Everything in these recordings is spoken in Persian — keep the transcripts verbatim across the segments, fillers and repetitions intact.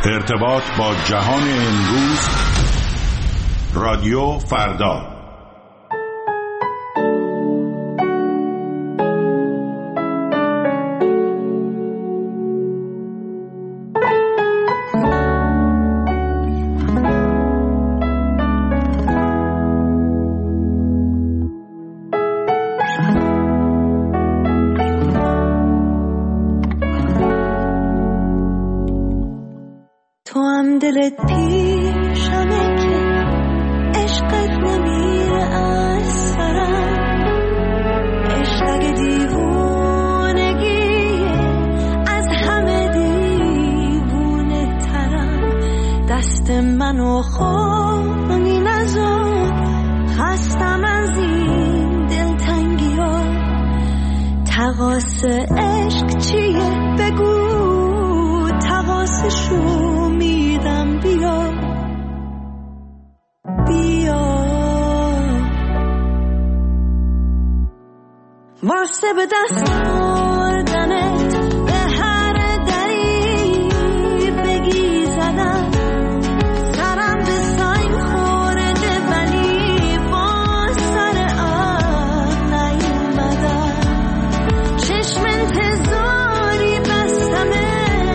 ارتباط با جهان امروز. رادیو فردا. دلت پیشمه که عشقت نمیره از سرم، عشق اگه دیوونگیه از همه دیوونه ترم. دست منو خونی نزار، خستم از این دلتنگی ها. تقاس عشق چیه بگو، تقاسشو میدم. بیا بیا واسه به دست آوردنت به هر دری بگی زدم. سرم به سنگ خورده ولی با سر آب نیومدم. چشم انتظاری بستمه،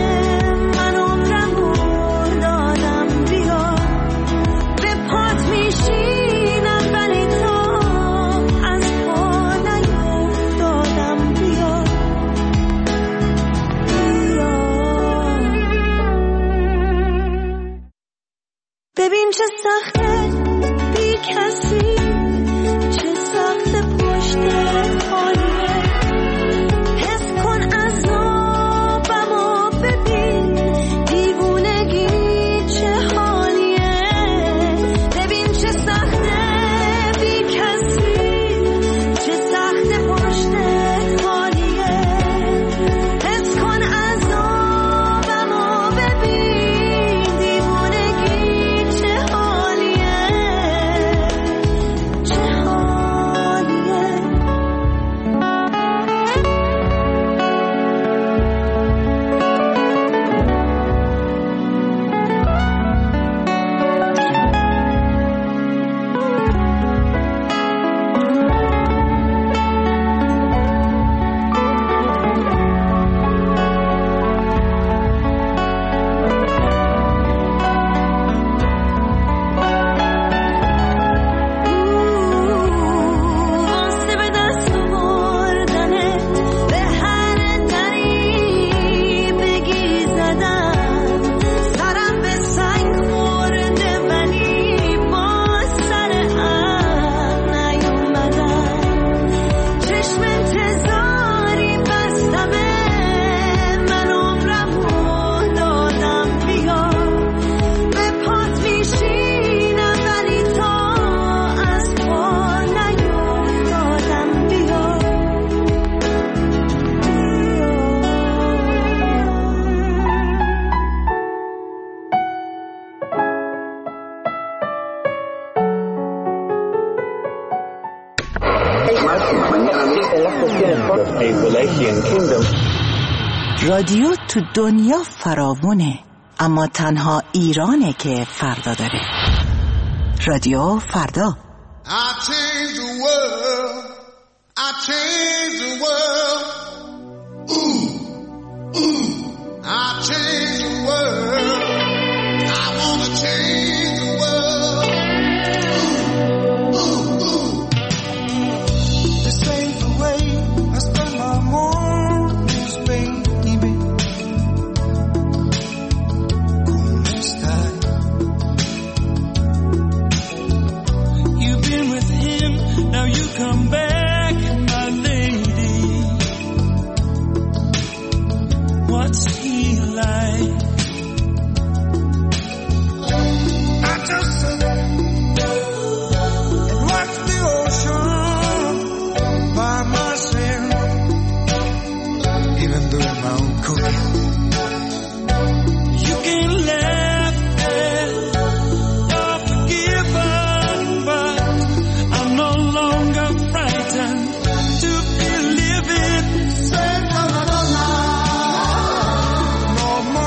ببین چه سخته بی کسی، چه سخته پشت خالیه. حس کن عذابمو، ببین دیوونگی چه حالیه. ببین چه سخته بی کسی، چه سخته پشت خالیه. حس کن عذابمو، ببین دیوونگی چه حالیه، چه حالیه. واسه به دست آوردنت به هر دری بگی زدم. سرم به سنگ خورده ولی با سر آب نیومدم. چشم انتظاری بستمه، من عمرمو دادم. بیا به پات میشینم ولی تا از پا نیفتادم. بیا رادیو تو دنیا فراوونه، اما تنها ایرانه که فردا داره. رادیو فردا. I change the world, I change the world, ooh, ooh, I change the world, I wanna change the world, ooh, ooh, ooh. This ain't the way I spend my mornings, baby. ¿Cómo estás? You've been with him, now you come back, my lady. What's he like? I just sit and watch the ocean by myself, even doing my own cooking. You can laugh or forgiven, but I'm no longer frightened to be living. Say no, no, no, no. No more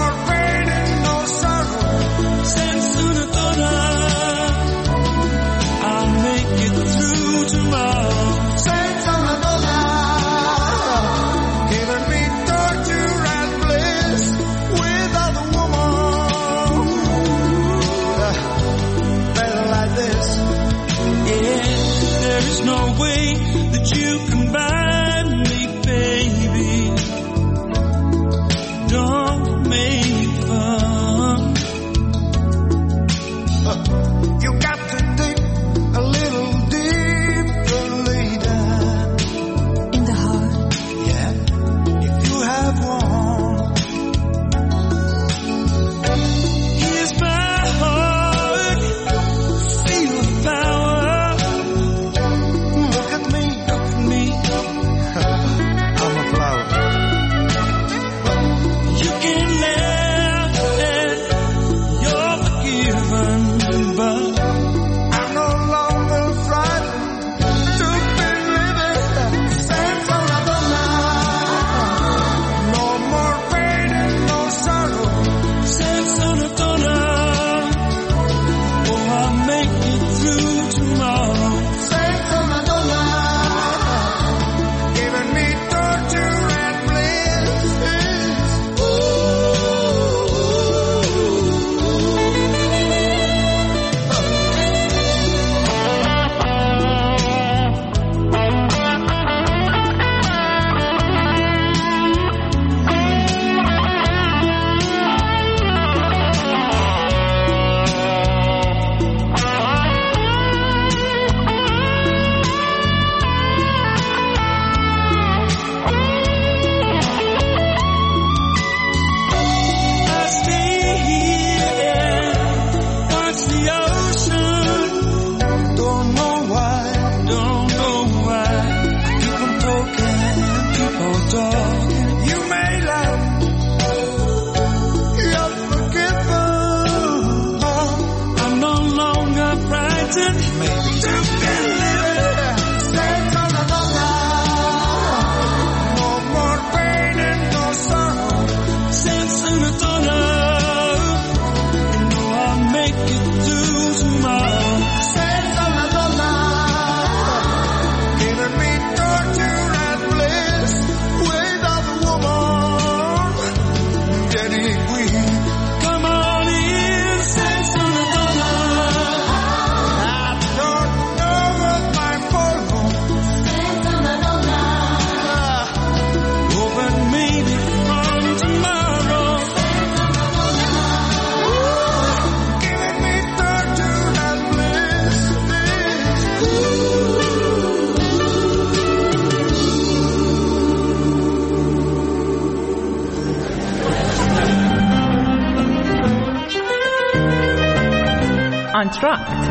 انتراکت.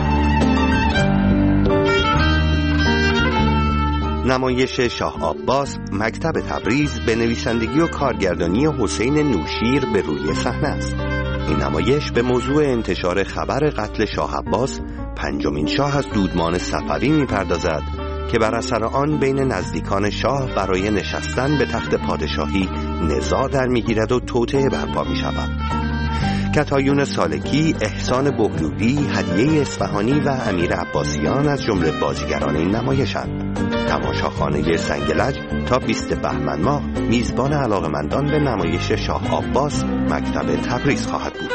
نمایش شاه عباس مکتب تبریز به نویسندگی و کارگردانی حسین نوشیر به روی صحنه است. این نمایش به موضوع انتشار خبر قتل شاه عباس پنجمین شاه از دودمان صفوی می‌پردازد که بر اثر آن بین نزدیکان شاه برای نشستن به تخت پادشاهی نزاع در می‌گیرد و توطئه برپا می‌شود. کتایون سالکی، احسان بهلولی، هدیه اصفهانی و امیر عباسیان از جمله بازیگران این نمایشند. تماشاخانه سنگلج تا بیست بهمن ماه میزبان علاقه‌مندان به نمایش شاه عباس مکتب تبریز خواهد بود.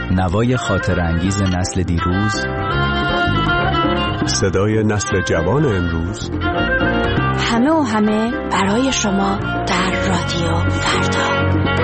نوای خاطر انگیز نسل دیروز، صدای نسل جوان امروز، همه و همه برای شما در رادیو فردا.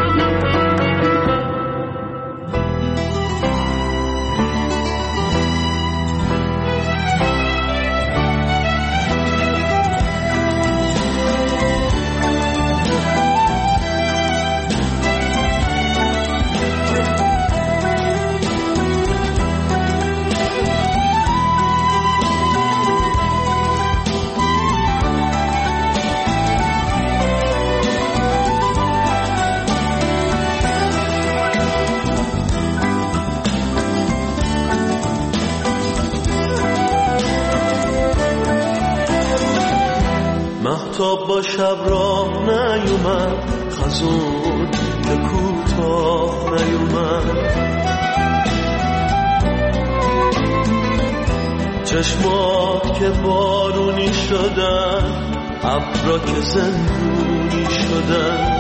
مهتاب با شب راه نیومد، خزون به کوتاه نیومد. چشمات که بارونی شدن، ابرا که زندونی شدن.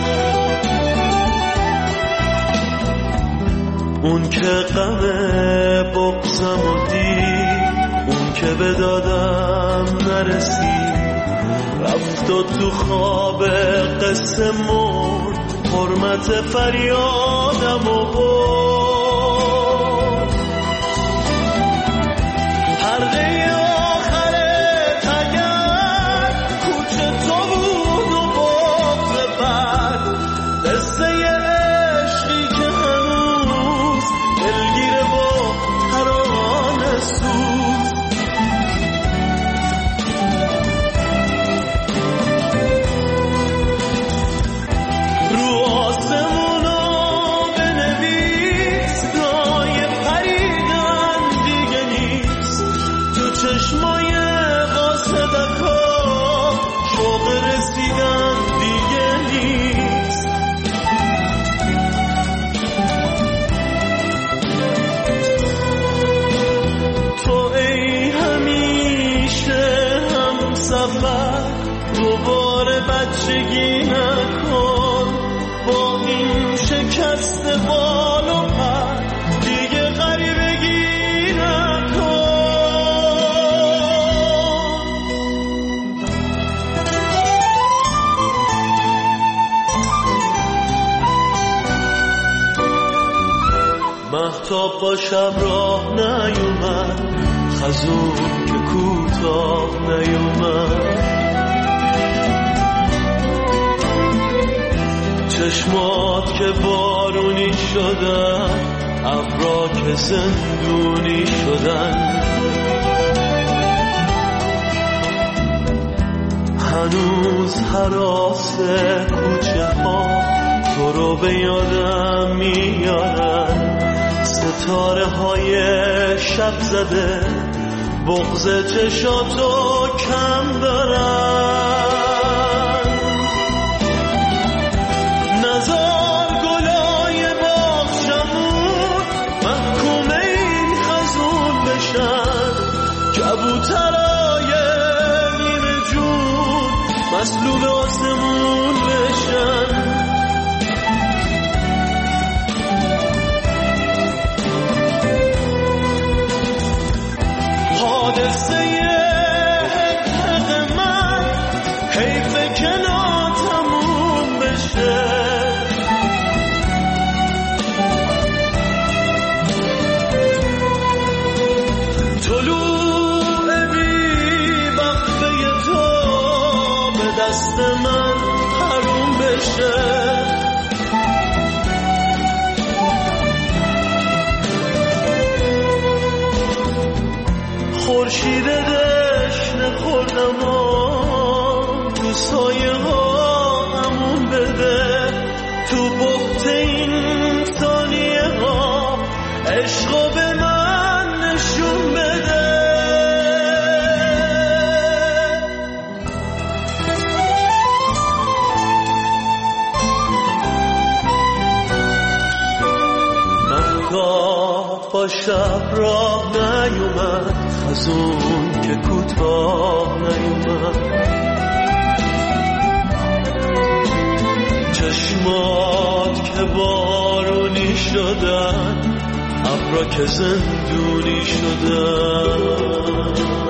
اون که غم بغضم و دید، اون که به دادم نرسید، رفت و تو خواب قصه مرد، حرمت فریادم و برد. حلقه آخر تگر کوچه تو بود و بغض بد، قصه عشقی که هنوز دلگیره با ترانه سوز. چشمای قاصدکا شوق رسیدن دیگه نیست. تو ای همیشه هم سفر، دوباره بچگی نکن با این شکست بال و پر، دیگه غریبگی نکن. مهتاب با شب راه نیومد، خزون که کوتاه نیومد. چشمات که بارونی شدن، ابرا که زندونی شدن. هنوز هراس کوچه ها تو رو به یادم میارن، ستاره های شب زده بغض چشاتو کم دارن. نزار گلای باغچمون محکوم این خزون بشن، کبوترای نیمه جون مسلوب آسمون بشن. حادثه حق من حیف که ناتموم بشه. طلوع بی وقفه تو به دست من حروم بشه. خورشید دشنه خوردم و تو سایه ها همون بده، تو بخت این ثانیه ها عشقو به من نشون بده. مهتاب با شب راه نیومد، خزون که کوتاه نیومد. چشمات که بارونی شدن، ابرا که زندونی شدن.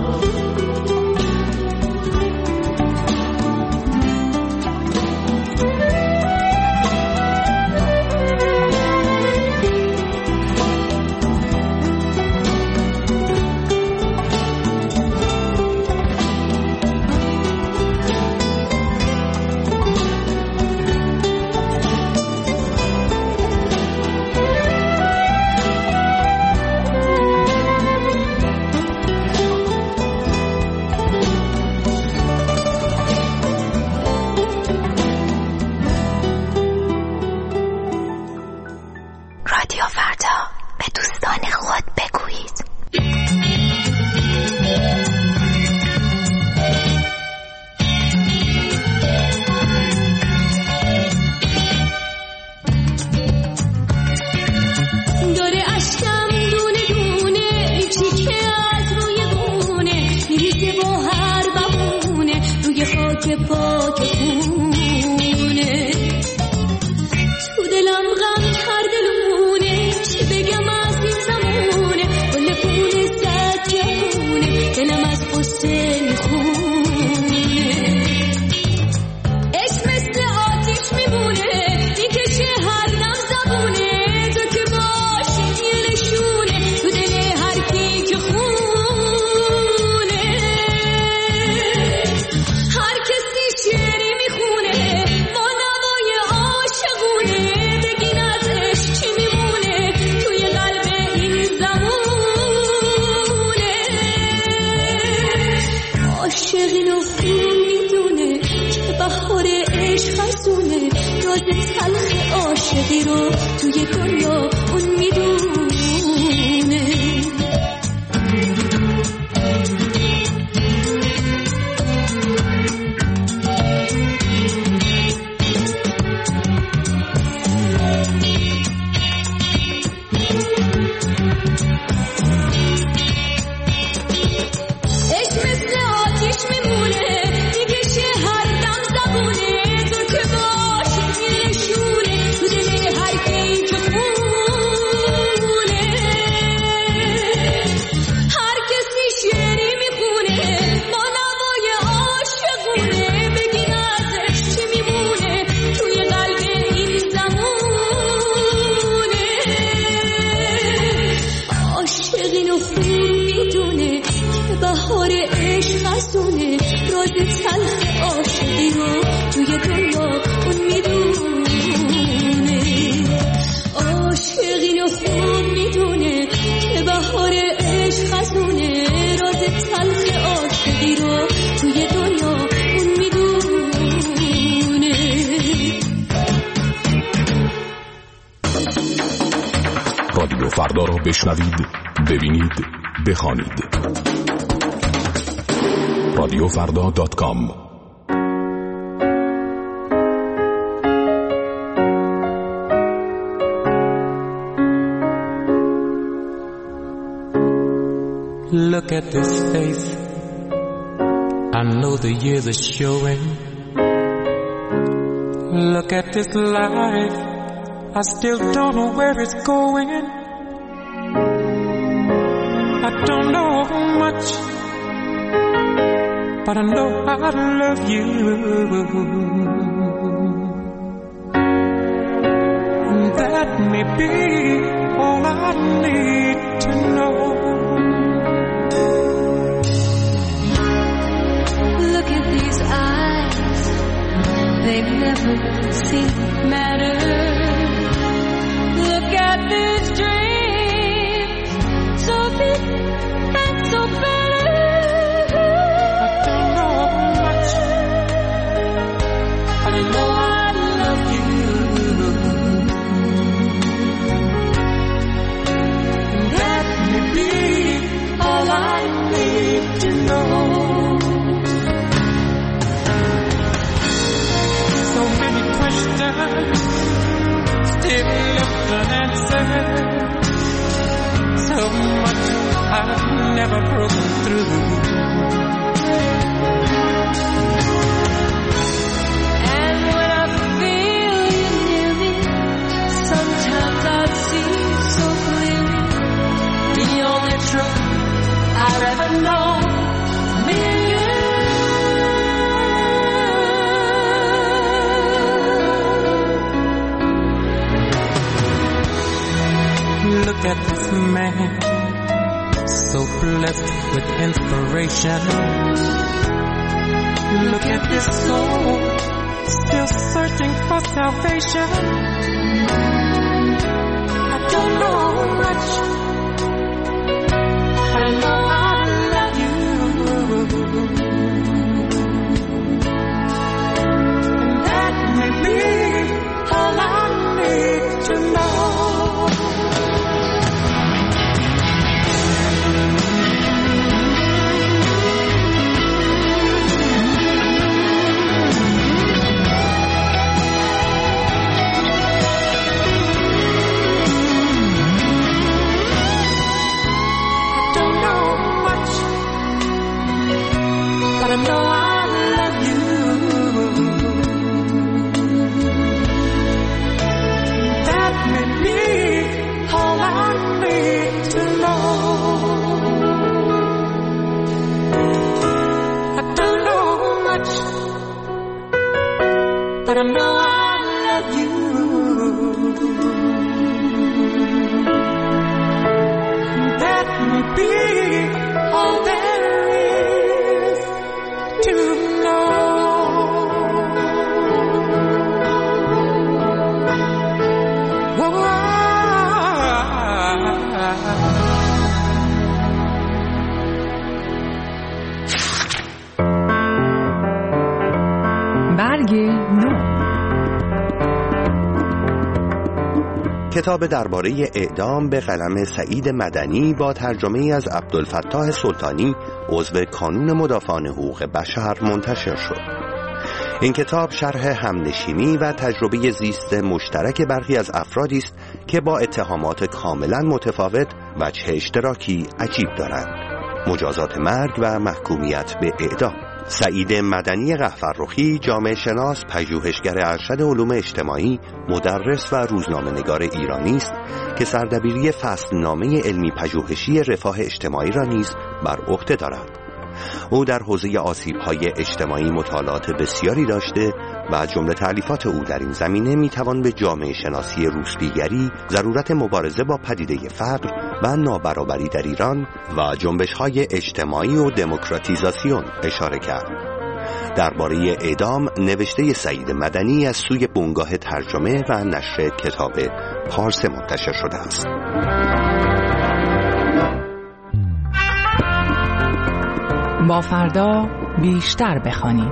رادیو فردا را بشنوید، ببینید، بخوانید. رادیو فردا دات کام. Look at this face, I know the years are showing. Look at this life, I still don't know where it's going. I don't know much, but I know I love you. And that may be all I need to know. Look at these eyes, they've never seen matter. Look at these dreams, so big and so better. I don't know much, but I know I love you. And that may be all I need to know. So many questions still left unanswered. So much I've never broken through. And when I feel you near me, sometimes I see so clear. Look at this man, so blessed with inspiration. Look at this soul, still searching for salvation. I don't know much, but I know I love you. And that may be all I need to know. But I know I love you. That may be all I need to know. I don't know much, but I know I love you. That may be all there is to know. برگ نو. کتاب درباره اعدام به قلم سعید مدنی با ترجمه از عبدالفتاح سلطانی عضو کانون مدافعان حقوق بشر منتشر شد. این کتاب شرح همنشینی و تجربه زیست مشترک برخی از افرادی است که با اتهامات کاملا متفاوت وجه اشتراکی عجیب دارند: مجازات مرگ و محکومیت به اعدام. سعید مدنی قهفررخی جامعه شناس، پژوهشگر ارشد علوم اجتماعی، مدرس و روزنامه‌نگار ایرانی است که سردبیری فصلنامه علمی پژوهشی رفاه اجتماعی را نیز بر عهده دارد. او در حوزه آسیب‌های اجتماعی مطالعات بسیاری داشته و از جمله تألیفات او در این زمینه میتوان به جامعه شناسی روسپیگری، ضرورت مبارزه با پدیده فقر و نابرابری در ایران و جنبش‌های اجتماعی و دموکراتیزاسیون اشاره کرد. درباره اعدام نوشته سعید مدنی از سوی بنگاه ترجمه و نشر کتاب پارس منتشر شده است. با فردا بیشتر بخوانیم.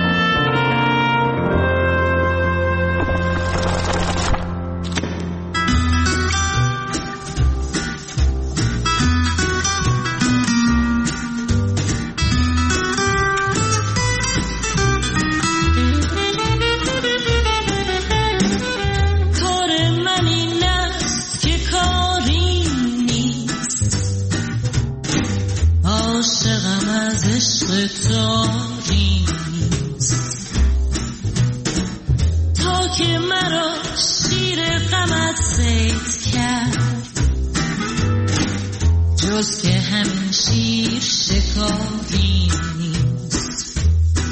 تا که مرا شیر غمت صید کرد، جز که همین شیر شکاری نیست.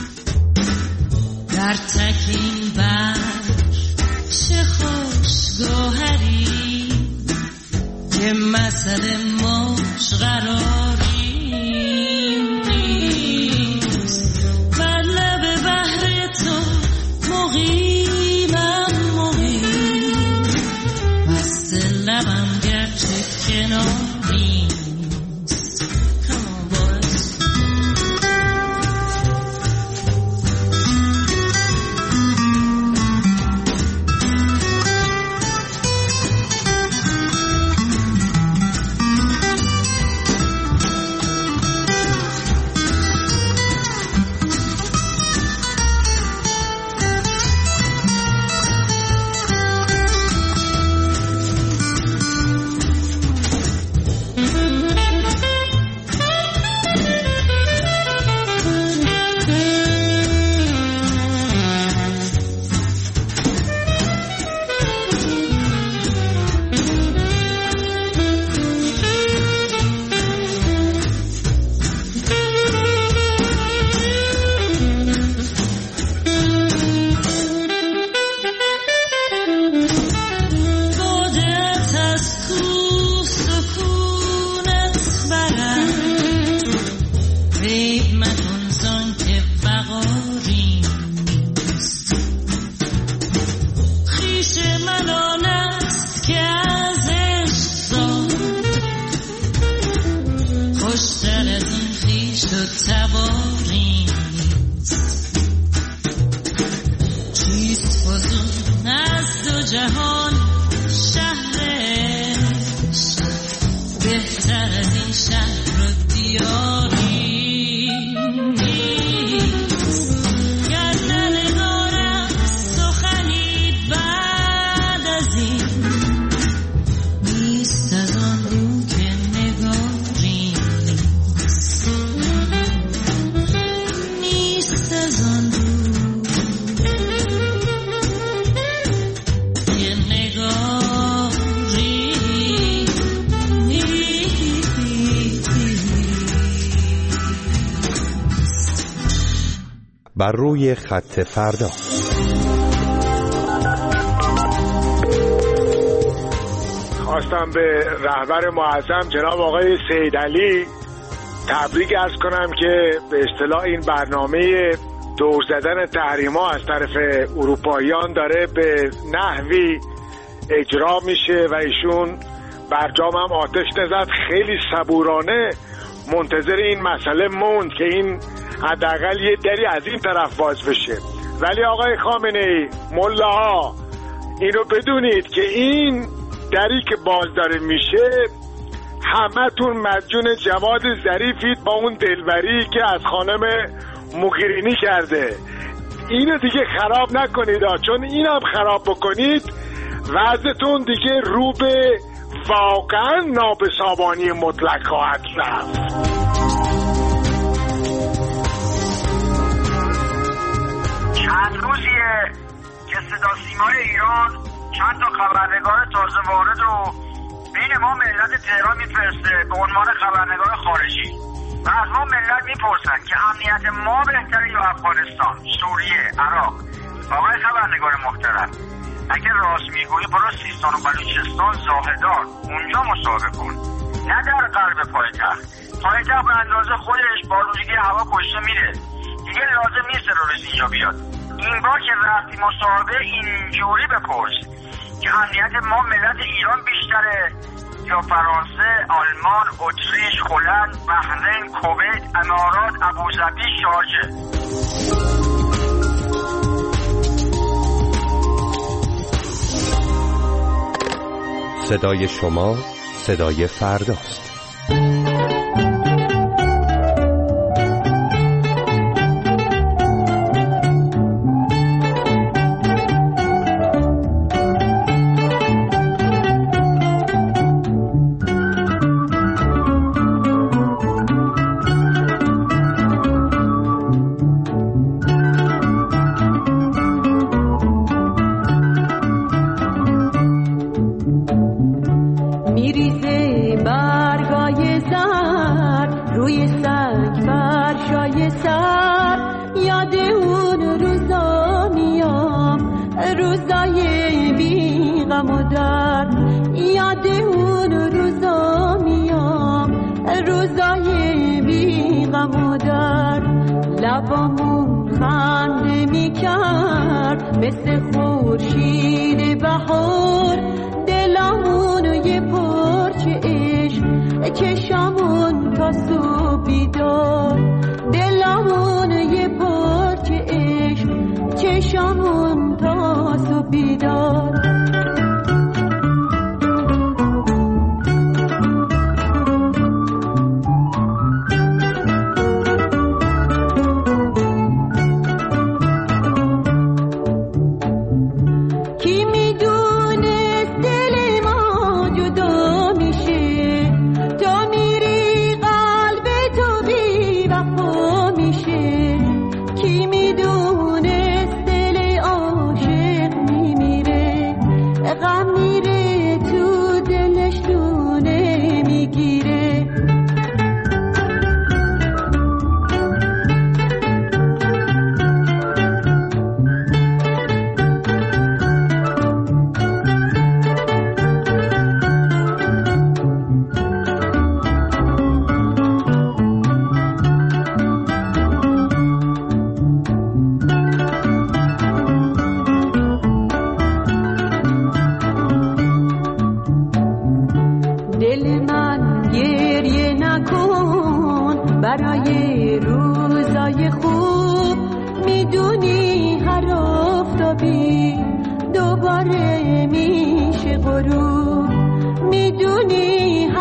در تکین بر چه خوش گوهری که مثل موج قراری بر روی خط فردا. خواستم به رهبر معظم جناب آقای سیدعلی تبریک عرض کنم که به اصطلاح این برنامه دور زدن تحریما از طرف اروپاییان داره به نحوی اجرا میشه و ایشون برجام هم آتش نزد. خیلی صبورانه منتظر این مسئله موند که این حداقل یه دری از این طرف باز بشه. ولی آقای خامنه‌ای، ملاها، اینو بدونید که این دری که باز داره میشه همتون مدیون جواد ظریفید با اون دلبری که از خانم موگرینی کرده. اینو دیگه خراب نکنید ها، چون اینم خراب بکنید وضعتون دیگه رو به واقعا نابسامانی مطلق خواهد رفت. چند روزیه که صدا سیمای ایران چند تا خبرنگار تازه وارد و بین ما ملت تهران میفرسته به عنوان خبرنگار خارجی و از ما ملت میپرسن که امنیت ما بهتره یا افغانستان، سوریه، عراق. آقای خبرنگار محترم، اگه راست میگویی برو سیستان و بلوچستان، زاهدان، اونجا مصاحبه کن، نه در غرب پایتخت. پایتخت به اندازه خودش با آلودگی هوا کشته میره، دیگه لازم نیست تروریست اینجا بیاد. این بار که رفتی مصاحبه اینجوری بپرس که امنیت ما ملت ایران بیشتره یا فرانسه، آلمان، اتریش، هلند، بحرین، کویت، امارات، ابوظبی، شارجه. صدای شما صدای فرداست.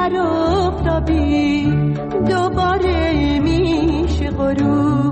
در آفتابی دوباره میشه غروب.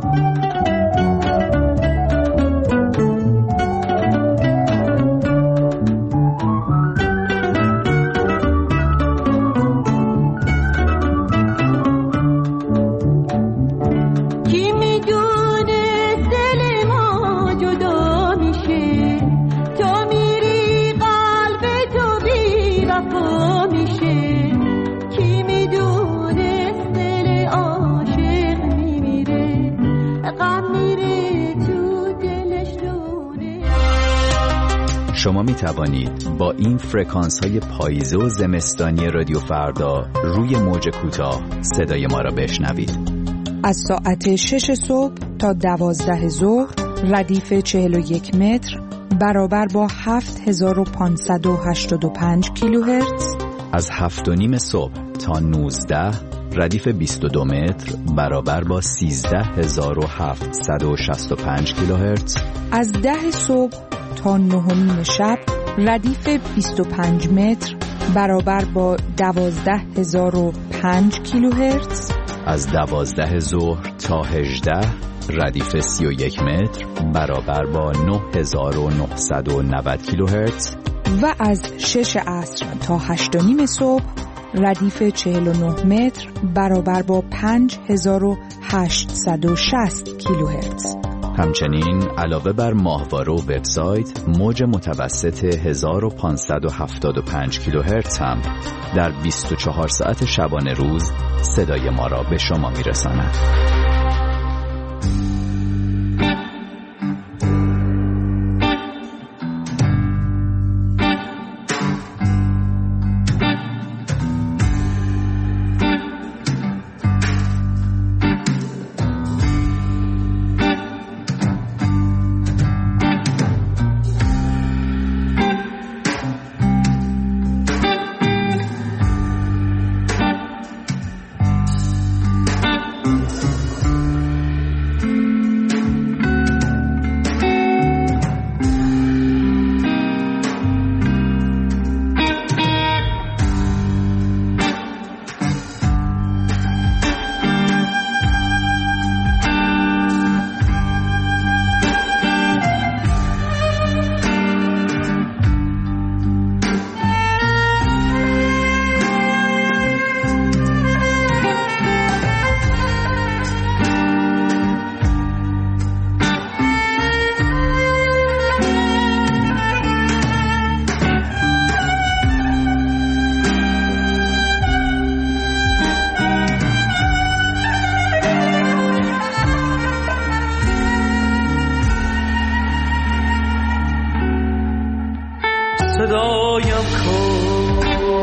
شما می توانید با این فرکانس های پاییزه و زمستانی رادیو فردا روی موج کوتاه صدای ما را بشنوید. از ساعت شش صبح تا دوازده ظهر ردیف چهل و یک متر برابر با هفت هزار و پانصد و هشتاد و پنج کیلوهرتز. از هفت و نیم صبح تا نوزده ردیف بیست و دو متر برابر با سیزده هزار و هفتصد و شصت و پنج کیلوهرتز. از ده صبح تا نه و نیم شب ردیف بیست و پنج متر برابر با دوازده هزار و پنج کیلوهرتز. از دوازده ظهر تا هجده ردیف سی و یک متر برابر با نه هزار و نهصد و نود کیلوهرتز. و از شش عصر تا هشت و نیم صبح ردیف چهل و نه متر برابر با پنج هزار و هشتصد و شصت کیلوهرتز. همچنین علاوه بر ماهواره و وبسایت، موج متوسط هزار و پانصد و هفتاد و پنج کیلوهرتز هم در بیست و چهار ساعت شبانه روز صدای ما را به شما میرساند. صدایم کن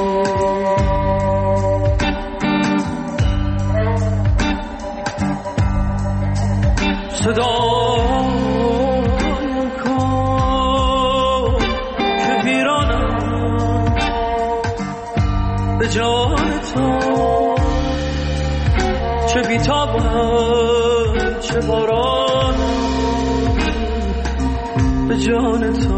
صدایم کن که پیرانم به جان تو، چه بیتابم چه بارانم به جان تو.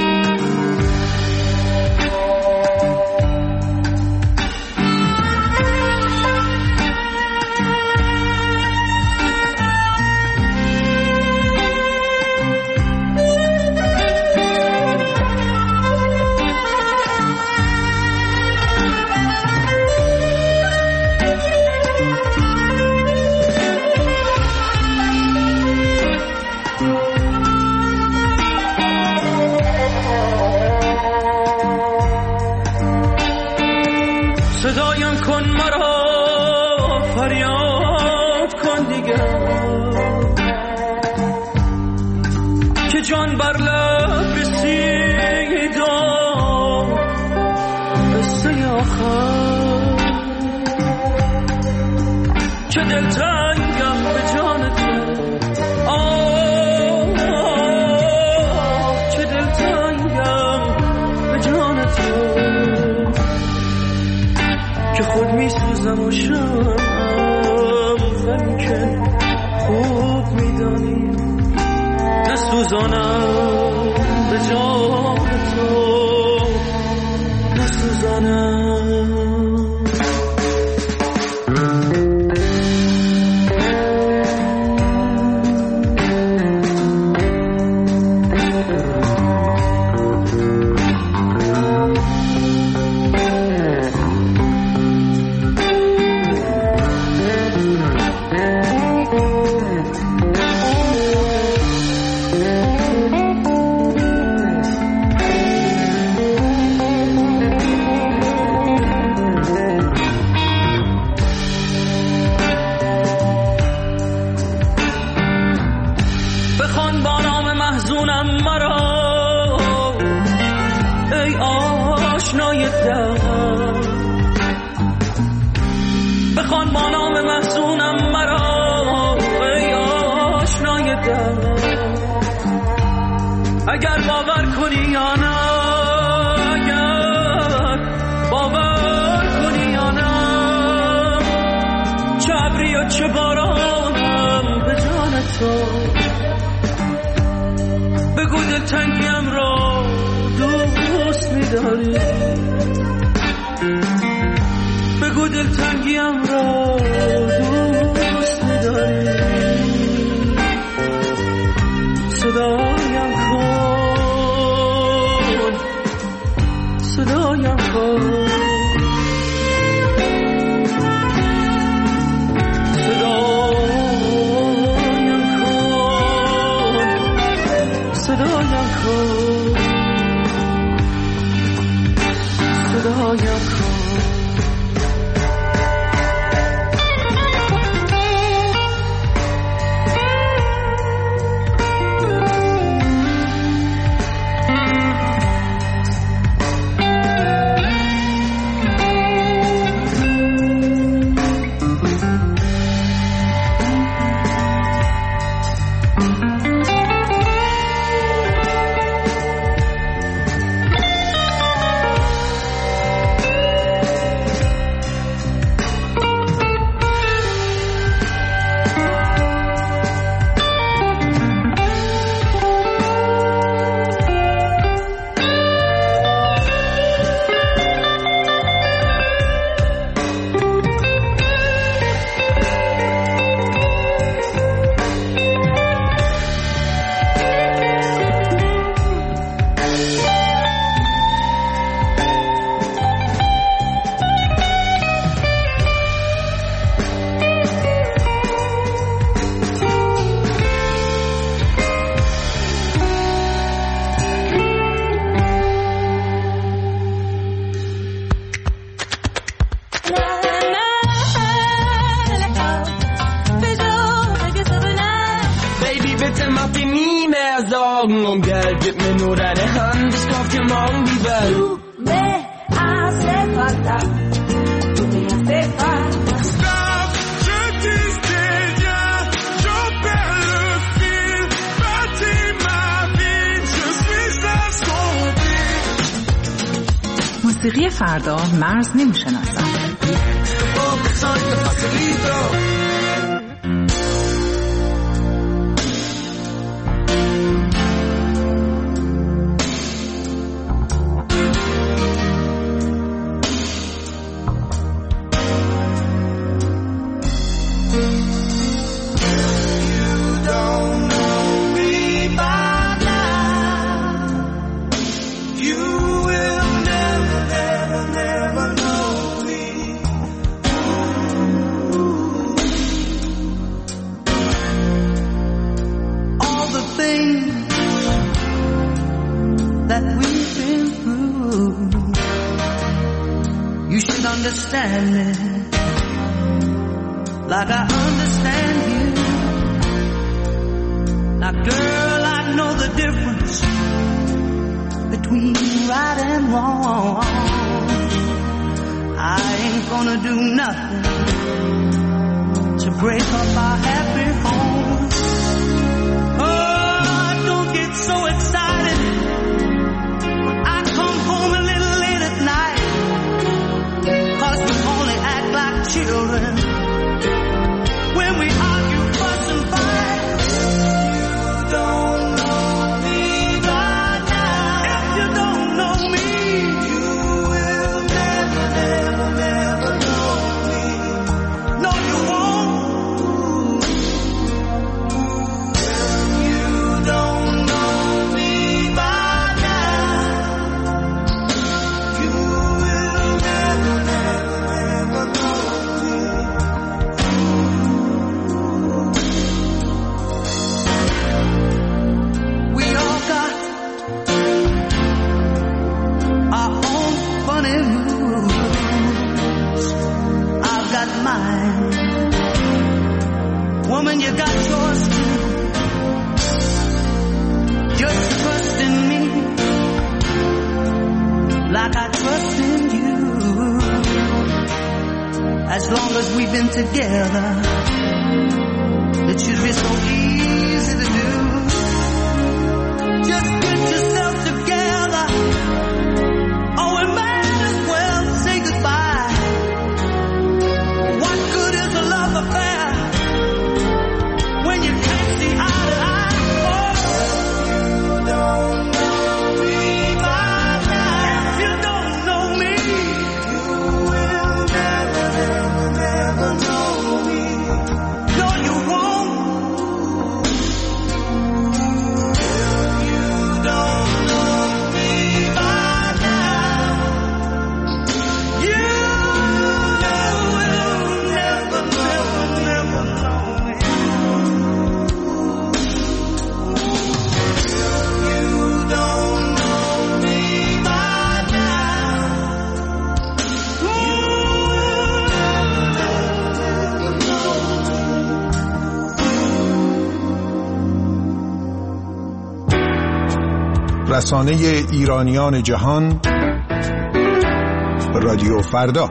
صدایم کن مرا، فریاد کن دیگر که جان بر لب رسیدم، قصه آخر چه دلتنگم به جان تو. آه چه دلتنگم به جان تو که خود می سوزم و شمم، ولی که خوب می دانی نسوزانم به جان تو، نسوزانم. چه بارانم به جان تو. بگو دلتنگیم را دوست می‌داری، بگو دلتنگیم را دوست می‌داری. صدایم کن، صدایم کن، صدایم کن، صدایم کن. Um Geld, gib mir nur deine Hand, ich kauf dir morgen die Welt. Du me hace falta, tú me hace falta. Stop, je dis déjà, je perds le fil. Bâtis ma vie, je suis assombri. موسیقی فردا مرز نمیشناسد. Understand me like I understand you. Now girl, I know the difference between right and wrong. I ain't gonna do nothing to break up our happy home. Oh, don't get so excited when I come home a little late at night. Children, when we argue, fuss and fight, you don't know me by now. If you don't know me, you will never, never, never know me. No, you won't. You don't know me by now. You will never, never, never know. Mine. Woman, you got yours too. Just trust in me like I trust in you. As long as we've been together, it should be so easy to do. Just get yourself together. Oh, we might as well say goodbye. What good is a love affair رسانه ایرانیان جهان، رادیو فردا.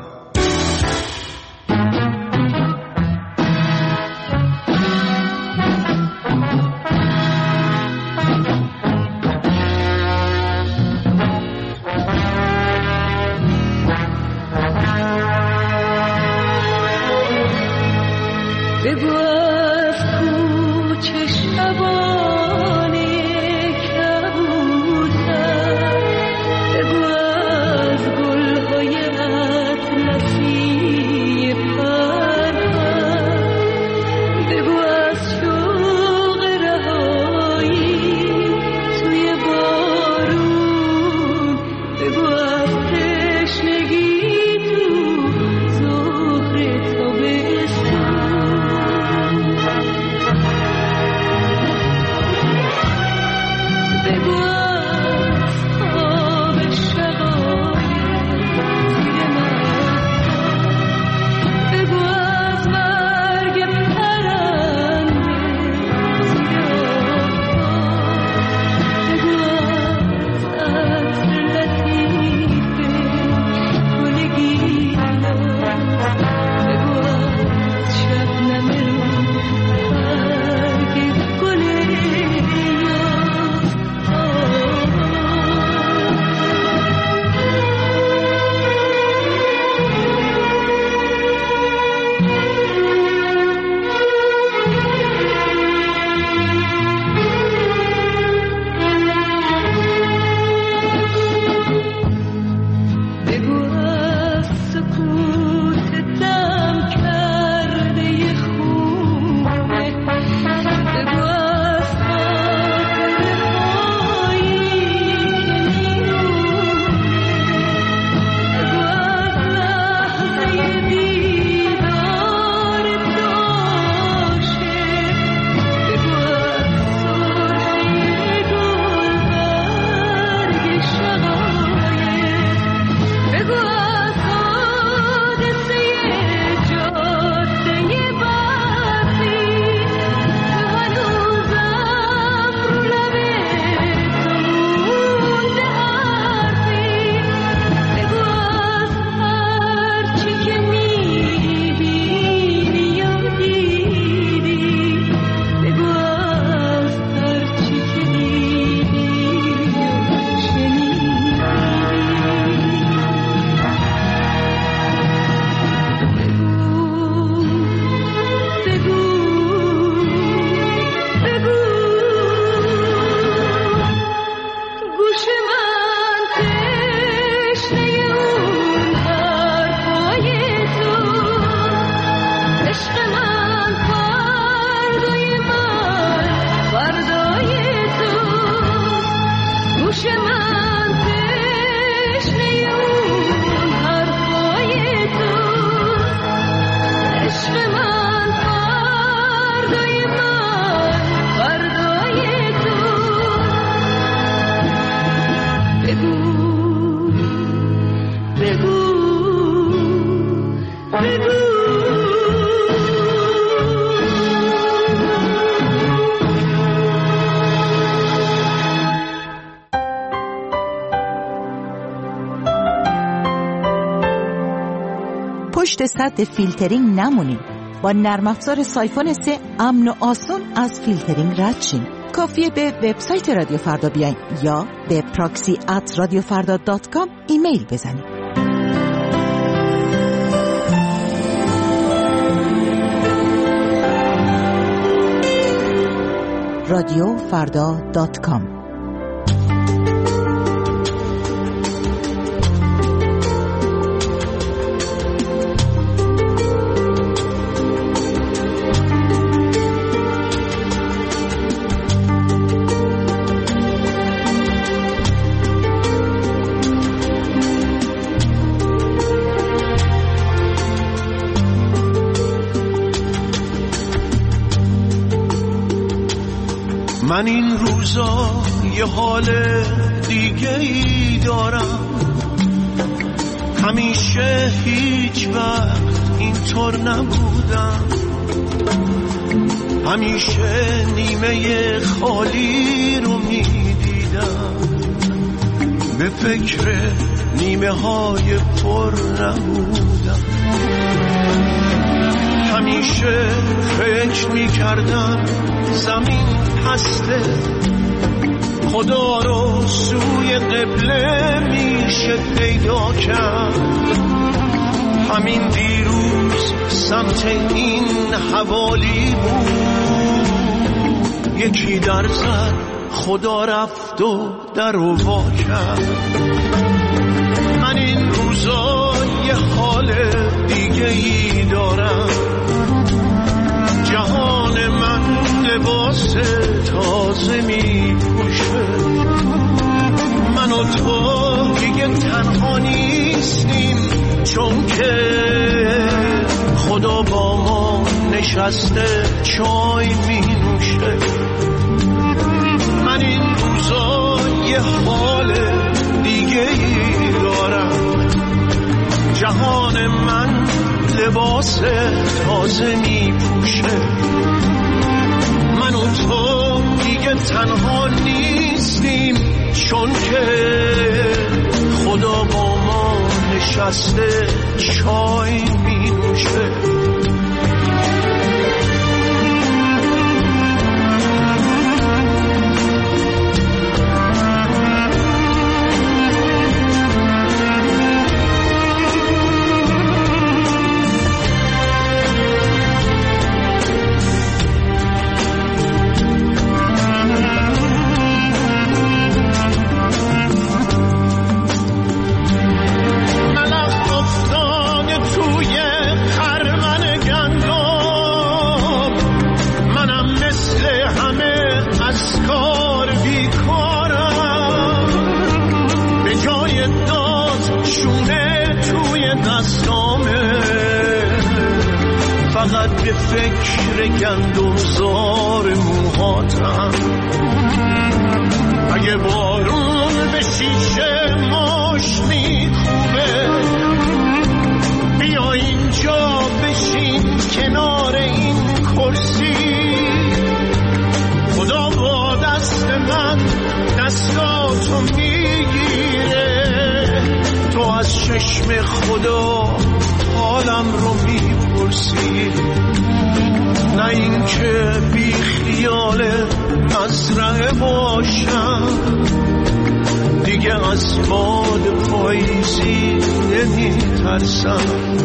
پشت سد فیلترینگ نمونید. با نرم افزار سایفون سه امن و آسون از فیلترینگ رد شین. کافیه به وبسایت رادیو فردا بیاین یا به پراکسی ات رادیو فردا دات کام ایمیل بزنید. رادیو فردا دات کام. من این روزا یه حال دیگه ای دارم، همیشه هیچ وقت اینطور نبودم، همیشه نیمه خالی رو میدیدم، به فکر نیمه های پر نبودم. همیشه فکر می کردم زمین پسته، خدا رو سوی قبله میشه پیدا کرد. همین دیروز سمت این حوالی بود، یکی در زد خدا رفت و در رو وا کرد. من این روزا یه حال دیگه ای دارم، جهان من لباس تازه می پوشه. من و تو دیگه تنها نیستیم، چون که خدا با ما نشسته چای می نوشه. من این روزا یه حال دیگه ای دارم، جهان من لباس تازه می پوشه. من و تو دیگه تنها نیستیم، چون که خدا با ما نشسته چای می نوشه. فقط به فکر گندمزار موهاتم. اگه بارون به شیشه ماش میکوبه، بیا اینجا بشین کنار این کرسی. خدا با دست من دستاتو میگیره، تو از چشم خدا حالم رو میپرسی. نه این که بی خیال مزرعه باشم، دیگه از باد پاییزی نمیترسم.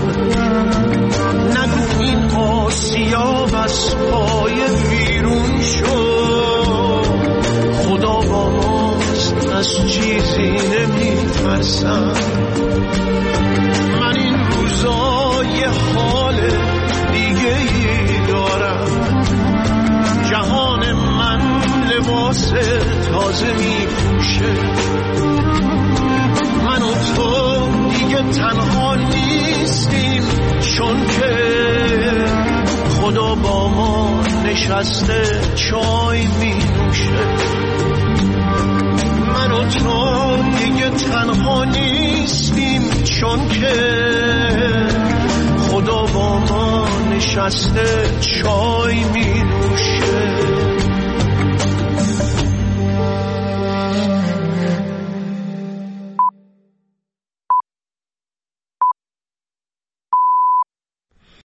نگو این آسیاب از پای بیرون شد، خدا با ماست از چیزی نمیترسم. من این روزا یه حال دیگه ای دارم، جهان من لباس تازه می پوشه. من و تو دیگه تنها نیستیم، چون که خدا با ما نشسته چای می نوشه. من و تو دیگه تنها نیستیم، چون که خدا با ما نشسته چای می نوشه.